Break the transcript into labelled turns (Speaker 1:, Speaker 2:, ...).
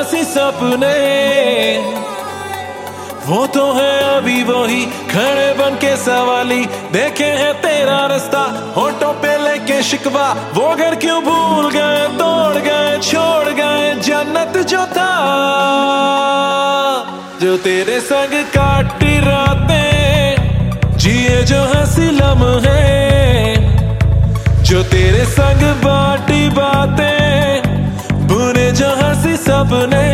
Speaker 1: हंसी सपने वो तो है अभी वही खड़े बन के सवाली। देखे हैं तेरा रास्ता होठों पे लेके शिकवा, वो घर क्यों भूल गए, तोड़ गए, छोड़ गए जन्नत जो था, जो तेरे संग काटी रातें, जिए जो हंसी लम्हे, जो तेरे संग बाटी बातें, बुने जो हंसी सपने।